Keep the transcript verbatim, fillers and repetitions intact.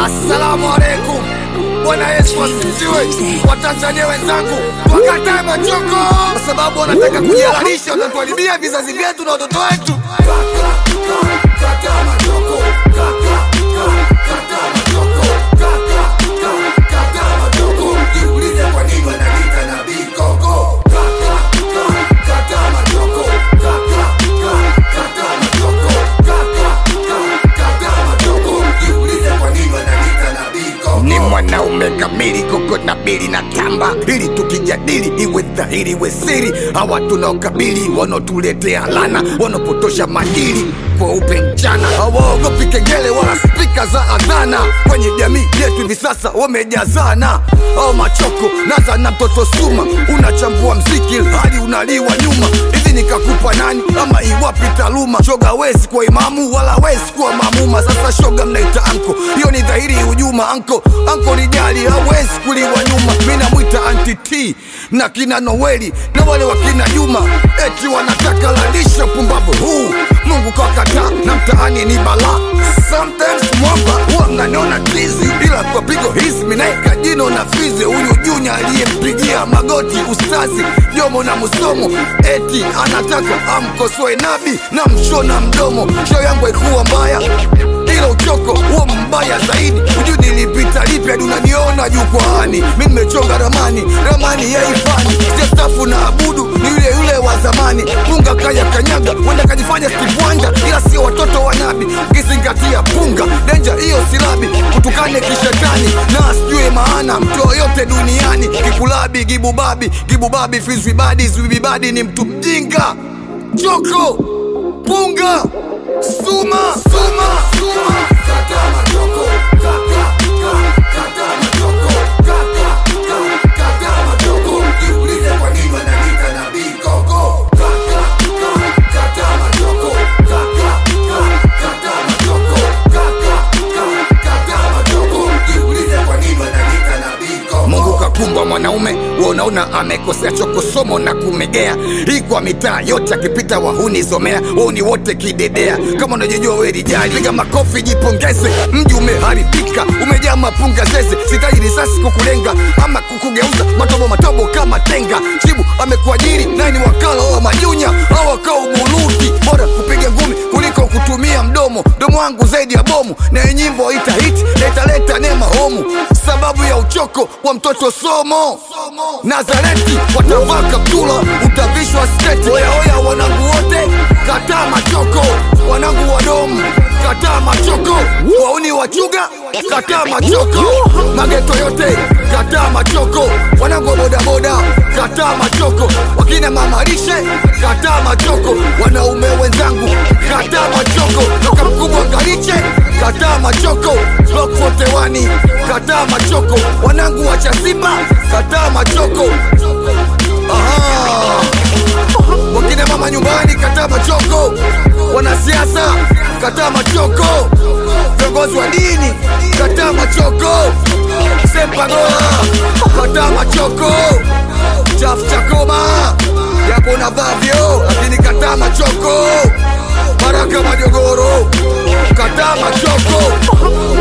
Assalamu alaikum. Bwana Yesu asifiwe. Watanzania wenzangu, wakatae machoko kwa sababu wanataka kujihalalisha, wanatuharibia vizazi vyetu na watoto wetu. Kataa machoko, kataa, kataa machoko, kataa, kataa machoko. Jiulize kwa nini wanaita nabii Koko. Kataa, kataa machoko, kataa, kataa machoko, kataa, kataa machoko. Jiulize kwa nini wanaita nabii Koko. Ni mwanaume kamili Koko na bili na tamba, ili tukijadili iwe dhahiri iwe siri. Hawa tunaokabili wanotuletea lana, wanopotosha madili kwa upe mchana. Hawaogopi kengele wala spika za adhana. Kwenye jamii yetu hivi sasa wamejazana. Au machoko naza na mtoto Suma, unachambua mziki hadi unaliwa nyuma. Hivi nikakupa nani ama iwapi taaluma? Shoga wezi kwa imamu wala wezi kuwa mamuma. Sasa shoga mnaita anko, hiyo ni dhahiri hujuma. Anko, anko ni jali hawezi kuliwa nyuma. Mina mwita anti T na kina Noeli na wale wakina Juma, eti wanataka lalisha pumbavu huu. Mungu kwa kata na mtaani ni bala. Sometimes mwamba huwa mnaniona tizi, ila kwa pigo hizi minaika jino na fizi. Huyu Junya aliyempigia magoti ustazi Jomo na Musomo, eti anataka amkosoe nabi na mshona mdomo. Show yangu haikuwa mbaya, ila uchoko huo mbaya zaidi. Ujui nilipita lipi hadi unaniona jukwaani. Mimi nimechonga ramani, ramani ya ifani. Stafu na abudu ni yule yule wa zamani. Punga kaya kanyaga, wenda kajifanya Steve Wonder, ila sio watoto wa nabi. Kizingatia punga, danger hiyo silabi. Kutukane kishetani na asijue maana mtu yote duniani. Kikulabi, gibubabi, gibubabi, fizwibadi, zwibibadi ni mtu mjinga. Choko, punga, Suma, Suma, Suma. Kataa machoko, kataa, kataa machoko, kataa, kataa machoko. Jiulize kwa nini wanaita nabii Koko. Kataa, kataa machoko, kataa, kataa machoko, kataa, kataa machoko. Jiulize kwa nini wanaita nabii Koko. Mungu kakumba mwanaume, wewe unaona amekosea choko somo na kumegea. Hii kwa mitaa yote akipita wahuni zomea, wahuni wote kidedea. Kama unajijua wewe rijali, piga makofi jipongeze. Mji umeharibika, umejaa mapunga zeze. Sitaji risasi kukulenga ama kukugeuza matobo matobo kama tenga. Chibu amekuajiri naye ni wakala wa majunya, hawa kao buluti. Bora kupiga ngumi kuliko kutumia mdomo. Domo wangu zaidi ya bomu, na nyimbo ita hit na italeta neema homu. Sababu ya uchoko wa mtoto Somo Nazareti, watavaa kaptula utavishwa sketi. Oya oya wanangu wote, kataa machoko. Wanangu wadomu, kataa machoko. Wauni wachuga, kataa machoko. Mageto yote, kataa machoko. Wanangu wa boda boda, kataa machoko. Wakina mamarishe, kataa machoko. Wanaume wenzangu, kataa machoko. Toka mkubwa ngariche, kataa machoko. Block arobaini na moja, kataa machoko. Wanangu wa Chasimba, kataa machoko. Aha. Wakina mama nyumbani, kataa machoko. Wanasiasa, kataa machoko. Viongozi wa dini, kataa machoko. Sempagola, kataa machoko. Chafu Chakoma, yapo na vavyo, lakini kataa machoko. Baraka Majogoro, kataa machoko.